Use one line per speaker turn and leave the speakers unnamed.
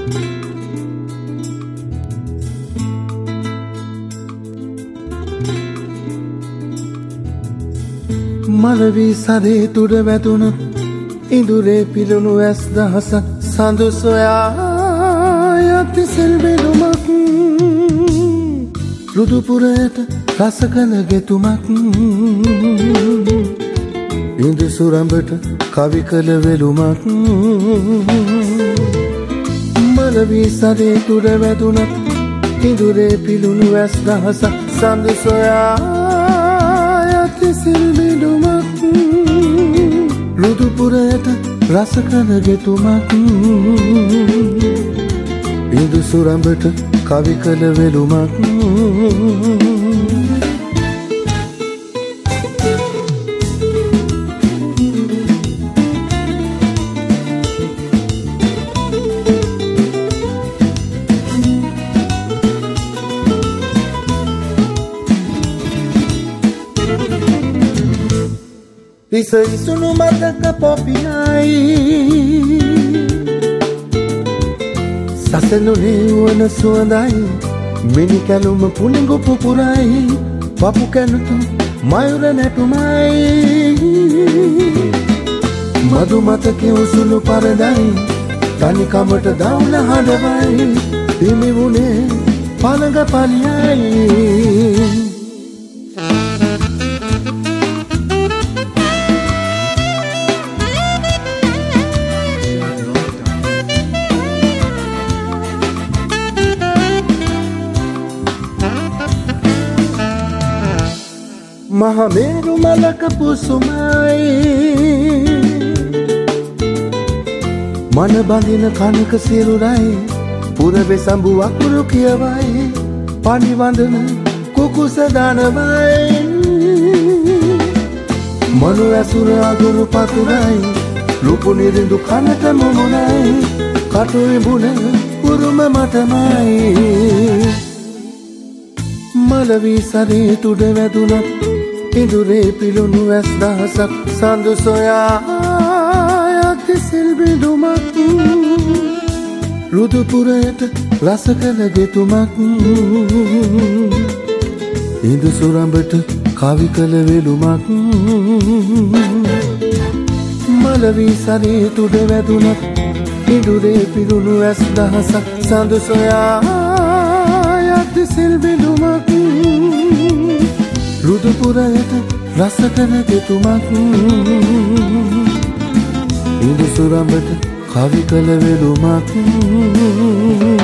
මලවී සරේ තුඩ වැදුන ඉඳුරේ පිරුණු ඇස් දහසක් සඳු සොයා යති සෙල්බෙනුමක් රුදුපුරයට රස කළ ගෙතුමක් ඉඳු සුරඹට කවි කළ වෙළුමක් මලවී සරේ තුඩ වැදුන ඉඳුරේ පිරුණු ඇස් දහසක් සඳු සොයා සිල්බිඩුමක් රුදුපුරයට රස කළ ගෙතුමක් ඉඳු සුරඹට කවි කළ වෙළුමක් Isso no mataca popinai Saseno leu na suandai Mini kaluma pulingo pupurai Papu kanutu mayura netu mai Madu matake usulu paradai Tani kamata daula hadavai Dimi vune palaga paliyai Mahameru malaka pusumai Mana bandina kanaka sirurai Purabe sambu akuru kiyawai Pani vandana kuku sadanavai Manu asura aguru paturai Lupu nirindu kanata mumunai Katu ibune uruma matamai Malavi sare tude vedunat ඉඳුරේ පිළුණු ඇස් දහසක් සඳු සොයා යති සිල්බිඩුමක් රුදුපුරයට රස කළ ගෙතුමක් ඉඳු සුරඹට කවි කළ වෙළුමක් මලවී සරේ තුඩ වැදුනත් ඉඳුරේ පිළුණු ඇස් දහසක් සඳු සොයා යති සිල්බිඩුමක් රුදුපුරයට රස කළ ගෙතුමක් ඉඳු සුරඹට කවි කළ වෙළුමක්